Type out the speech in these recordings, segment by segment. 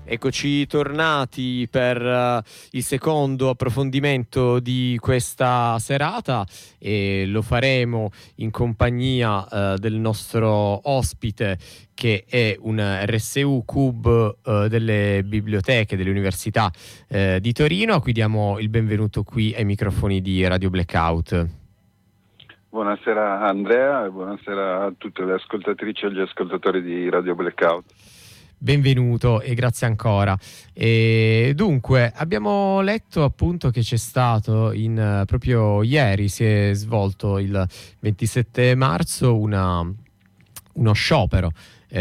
Eccoci tornati per il secondo approfondimento di questa serata e lo faremo in compagnia del nostro ospite, che è un RSU CUB delle biblioteche delle università di Torino, a cui diamo il benvenuto qui ai microfoni di Radio Blackout. Buonasera Andrea e buonasera a tutte le ascoltatrici e gli ascoltatori di Radio Blackout. Benvenuto e grazie ancora. E dunque, abbiamo letto appunto che c'è stato proprio ieri, si è svolto il 27 marzo uno sciopero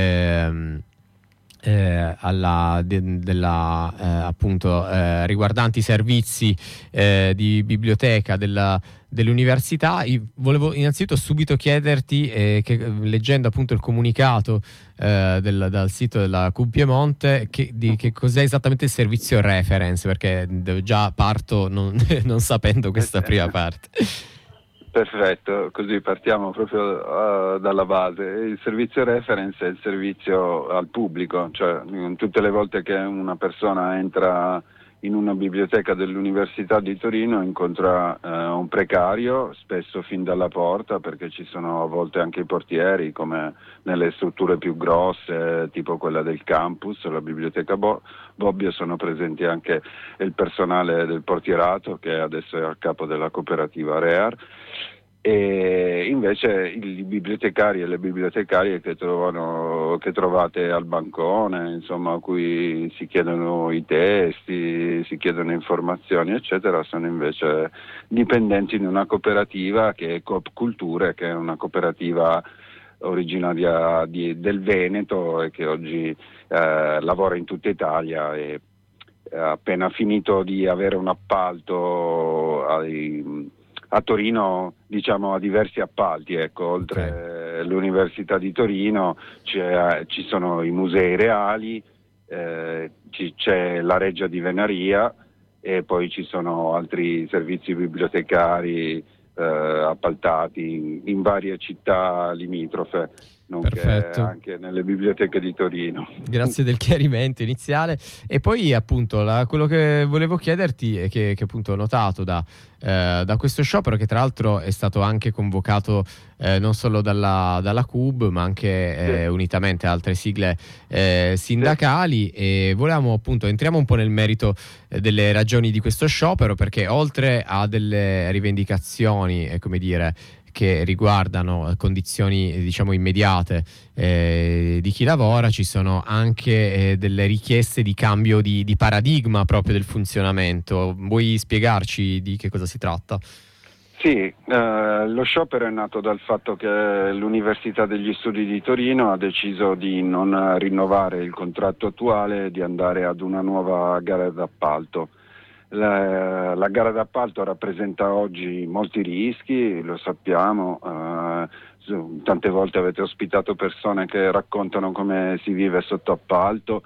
riguardanti i servizi di biblioteca dell'università. Volevo innanzitutto subito chiederti, che leggendo appunto il comunicato dal sito della CUB Piemonte, che cos'è esattamente il servizio reference, perché già parto non sapendo questa prima parte. Perfetto, così partiamo proprio dalla base. Il servizio reference è il servizio al pubblico, cioè tutte le volte che una persona entra in una biblioteca dell'Università di Torino incontra un precario, spesso fin dalla porta, perché ci sono a volte anche i portieri, come nelle strutture più grosse, tipo quella del campus, la biblioteca Bobbio, sono presenti anche il personale del portierato, che adesso è a capo della cooperativa REAR, e invece i bibliotecari e le bibliotecarie che trovate al bancone, insomma, a cui si chiedono i testi, si chiedono informazioni, eccetera, sono invece dipendenti di una cooperativa che è Coop Culture, che è una cooperativa originaria del Veneto e che oggi lavora in tutta Italia e ha appena finito di avere un appalto a Torino, diciamo, a diversi appalti, ecco, oltre l'Università di Torino ci sono i musei reali, c'è la Reggia di Venaria e poi ci sono altri servizi bibliotecari appaltati in varie città limitrofe, nonché anche nelle biblioteche di Torino. Grazie del chiarimento iniziale. E poi appunto quello che volevo chiederti è che appunto ho notato da questo sciopero, che tra l'altro è stato anche convocato non solo dalla CUB, ma anche unitamente a altre sigle sindacali, e volevamo appunto, entriamo un po' nel merito delle ragioni di questo sciopero, perché oltre a delle rivendicazioni, come dire, che riguardano condizioni, diciamo, immediate di chi lavora, ci sono anche delle richieste di cambio di paradigma proprio del funzionamento. Vuoi spiegarci di che cosa si tratta? Sì, lo sciopero è nato dal fatto che l'Università degli Studi di Torino ha deciso di non rinnovare il contratto attuale e di andare ad una nuova gara d'appalto. La gara d'appalto rappresenta oggi molti rischi, lo sappiamo, tante volte avete ospitato persone che raccontano come si vive sotto appalto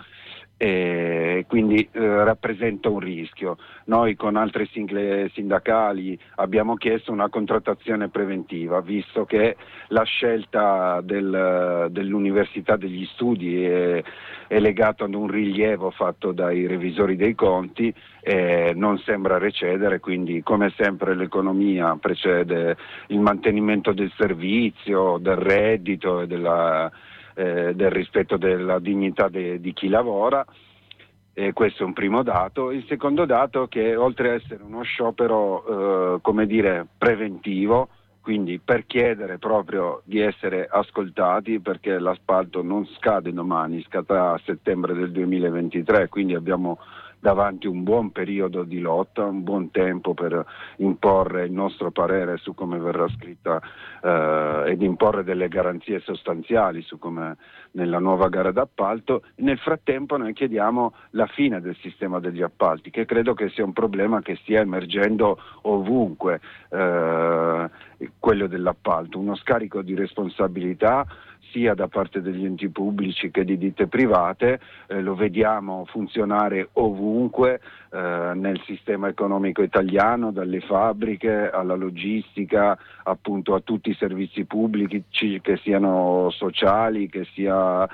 e quindi rappresenta un rischio. Noi con altre sigle sindacali abbiamo chiesto una contrattazione preventiva, visto che la scelta dell'Università degli Studi è legata ad un rilievo fatto dai revisori dei conti e non sembra recedere, quindi come sempre l'economia precede il mantenimento del servizio, del reddito e del rispetto della dignità di chi lavora. Questo è un primo dato. Il secondo dato è che, oltre a essere uno sciopero preventivo, quindi per chiedere proprio di essere ascoltati, perché l'appalto non scade domani, scadrà a settembre del 2023, quindi abbiamo davanti un buon periodo di lotta, un buon tempo per imporre il nostro parere su come verrà scritta ed imporre delle garanzie sostanziali su come nella nuova gara d'appalto. Nel frattempo noi chiediamo la fine del sistema degli appalti, che credo che sia un problema che stia emergendo ovunque, quello dell'appalto, uno scarico di responsabilità sia da parte degli enti pubblici che di ditte private, lo vediamo funzionare ovunque nel sistema economico italiano, dalle fabbriche alla logistica, appunto a tutti i servizi pubblici, che siano sociali, che sia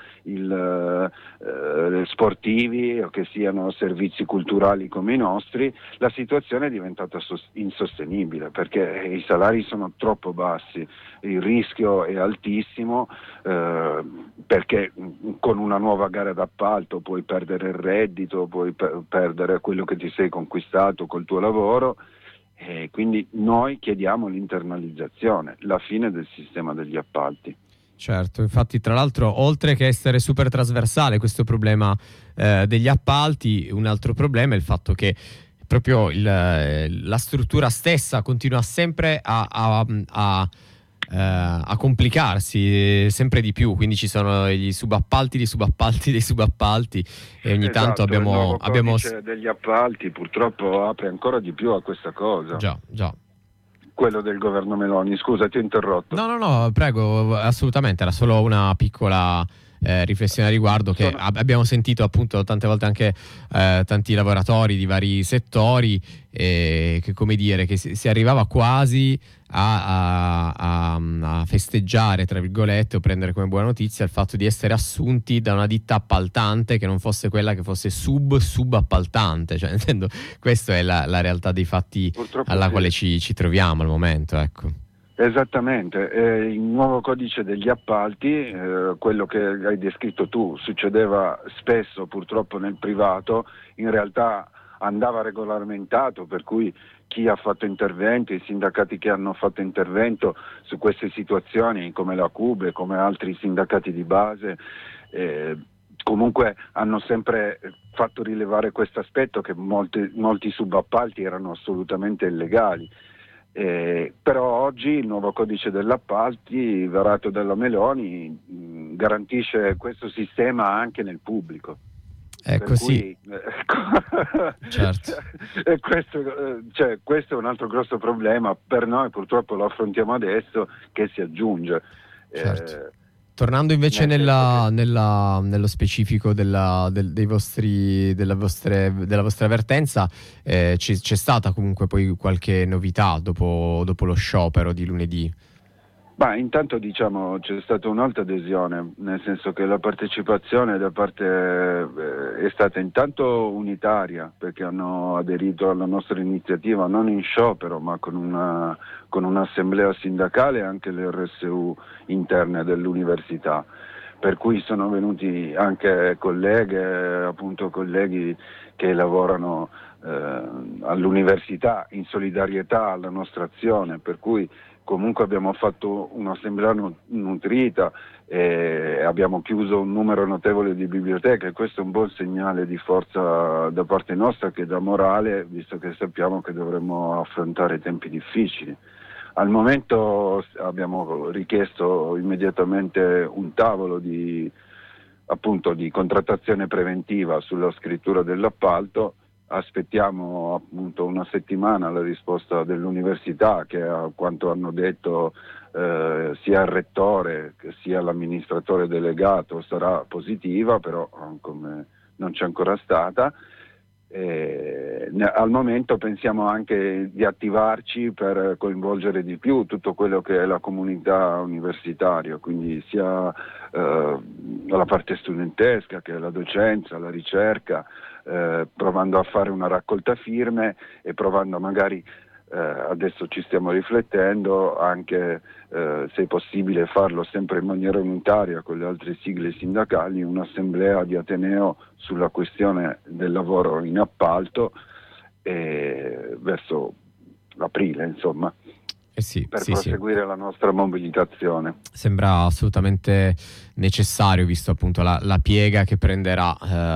sportivi o che siano servizi culturali come i nostri. La situazione è diventata insostenibile perché i salari sono troppo bassi, il rischio è altissimo, perché con una nuova gara d'appalto puoi perdere il reddito, puoi perdere quello che ti sei conquistato col tuo lavoro, e quindi noi chiediamo l'internalizzazione, la fine del sistema degli appalti. Certo, infatti tra l'altro oltre che essere super trasversale questo problema degli appalti, un altro problema è il fatto che proprio la struttura stessa continua sempre a complicarsi sempre di più, quindi ci sono gli subappalti dei subappalti dei subappalti e ogni tanto abbiamo il codice degli appalti purtroppo apre ancora di più a questa cosa. Già. Quello del governo Meloni, scusa, ti ho interrotto. No, prego, assolutamente, era solo una piccola riflessione a riguardo, che abbiamo sentito appunto tante volte anche tanti lavoratori di vari settori, che come dire, che si arrivava quasi a festeggiare, tra virgolette, o prendere come buona notizia il fatto di essere assunti da una ditta appaltante che non fosse quella che fosse subappaltante, cioè intendo, questa è la realtà dei fatti. Purtroppo alla quale ci troviamo al momento, ecco. Esattamente, il nuovo codice degli appalti, quello che hai descritto tu, succedeva spesso purtroppo nel privato, in realtà andava regolamentato, per cui chi ha fatto intervento, i sindacati che hanno fatto intervento su queste situazioni, come la CUB e come altri sindacati di base, comunque hanno sempre fatto rilevare questo aspetto, che molti subappalti erano assolutamente illegali. Però oggi il nuovo codice degli appalti varato dalla Meloni garantisce questo sistema anche nel pubblico. Ecco, sì. Certo. E questo è un altro grosso problema per noi, purtroppo lo affrontiamo adesso, che si aggiunge. Certo. Tornando invece nello specifico della vostra avvertenza, c'è stata comunque poi qualche novità dopo lo sciopero di lunedì? Intanto diciamo c'è stata un'alta adesione, nel senso che la partecipazione da parte è stata intanto unitaria, perché hanno aderito alla nostra iniziativa non in sciopero ma con un'assemblea sindacale e anche le RSU interne dell'università, per cui sono venuti anche colleghi che lavorano all'università in solidarietà alla nostra azione, per cui comunque abbiamo fatto un'assemblea nutrita e abbiamo chiuso un numero notevole di biblioteche, e questo è un buon segnale di forza da parte nostra, che dà morale, visto che sappiamo che dovremmo affrontare tempi difficili. Al momento abbiamo richiesto immediatamente un tavolo di contrattazione preventiva sulla scrittura dell'appalto. Aspettiamo appunto una settimana la risposta dell'università, che a quanto hanno detto sia il rettore che sia l'amministratore delegato sarà positiva, però come non c'è ancora stata. Al momento pensiamo anche di attivarci per coinvolgere di più tutto quello che è la comunità universitaria, quindi sia la parte studentesca che la docenza, la ricerca, provando a fare una raccolta firme e provando magari, adesso ci stiamo riflettendo, anche se è possibile farlo sempre in maniera unitaria con le altre sigle sindacali, un'assemblea di Ateneo sulla questione del lavoro in appalto verso aprile, insomma. Per proseguire la nostra mobilitazione. Sembra assolutamente necessario, visto appunto la piega che prenderà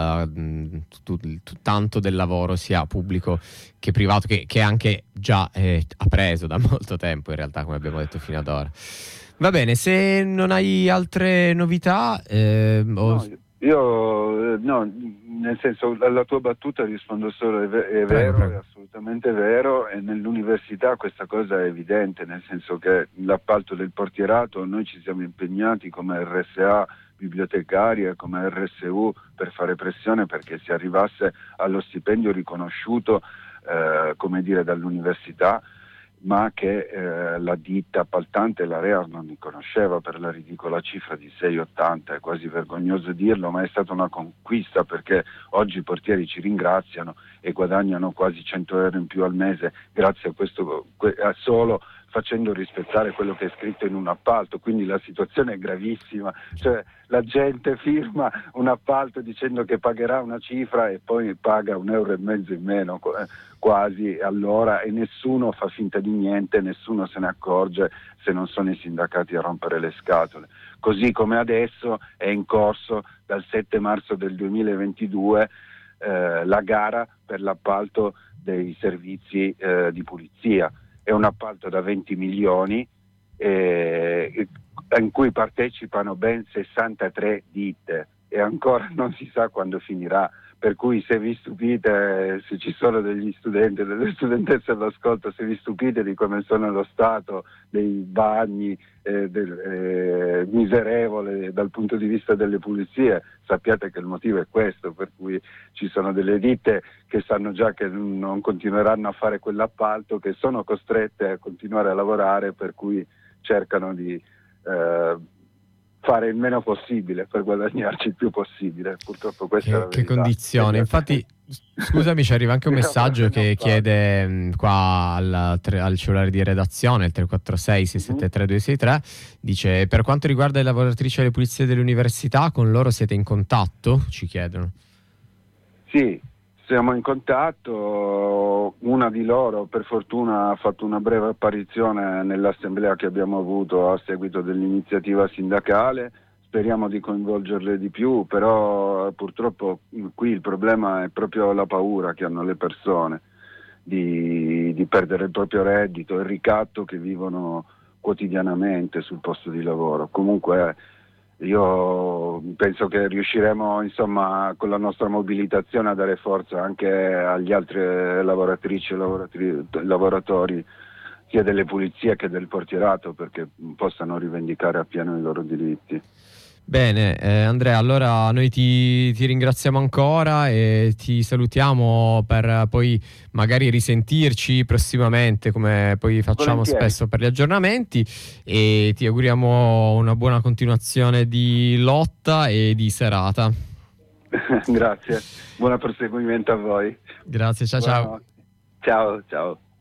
tanto del lavoro sia pubblico che privato, che anche già ha preso da molto tempo in realtà, come abbiamo detto fino ad ora. Va bene, se non hai altre novità... nel senso, alla tua battuta rispondo solo, è vero, Prego. è assolutamente vero, e nell'università questa cosa è evidente, nel senso che l'appalto del portierato noi ci siamo impegnati come RSA bibliotecaria, come RSU, per fare pressione perché si arrivasse allo stipendio riconosciuto dall'università, ma che la ditta appaltante, la REAR, non riconosceva per la ridicola cifra di 6,80. È quasi vergognoso dirlo, ma è stata una conquista, perché oggi i portieri ci ringraziano e guadagnano quasi 100 euro in più al mese grazie a questo, solo facendo rispettare quello che è scritto in un appalto. Quindi la situazione è gravissima, cioè la gente firma un appalto dicendo che pagherà una cifra e poi paga 1,5 euro in meno quasi all'ora, e nessuno fa finta di niente, nessuno se ne accorge se non sono i sindacati a rompere le scatole. Così come adesso è in corso dal 7 marzo del 2022 la gara per l'appalto dei servizi di pulizia. È un appalto da 20 milioni in cui partecipano ben 63 ditte e ancora non si sa quando finirà. Per cui se vi stupite, se ci sono degli studenti e delle studentesse all'ascolto, se vi stupite di come sono lo stato dei bagni miserevole dal punto di vista delle pulizie, sappiate che il motivo è questo, per cui ci sono delle ditte che sanno già che non continueranno a fare quell'appalto, che sono costrette a continuare a lavorare, per cui cercano di fare il meno possibile per guadagnarci il più possibile. Purtroppo questa è la verità. Che condizione. Infatti, scusami, ci arriva anche un messaggio che chiede qua al cellulare di redazione, il 346 673 263, dice: per quanto riguarda le lavoratrici alle pulizie delle università, con loro siete in contatto? Ci chiedono. Sì, siamo in contatto. Una di loro per fortuna ha fatto una breve apparizione nell'assemblea che abbiamo avuto a seguito dell'iniziativa sindacale. Speriamo di coinvolgerle di più, però purtroppo qui il problema è proprio la paura che hanno le persone di perdere il proprio reddito, il ricatto che vivono quotidianamente sul posto di lavoro. Comunque io penso che riusciremo, insomma, con la nostra mobilitazione a dare forza anche agli altri lavoratrici e lavoratori sia delle pulizie che del portierato, perché possano rivendicare appieno i loro diritti. Bene, Andrea, allora noi ti ringraziamo ancora e ti salutiamo per poi magari risentirci prossimamente, come poi facciamo Volentieri. spesso per gli aggiornamenti, e ti auguriamo una buona continuazione di lotta e di serata. Grazie, buon proseguimento a voi. Grazie, ciao. Ciao.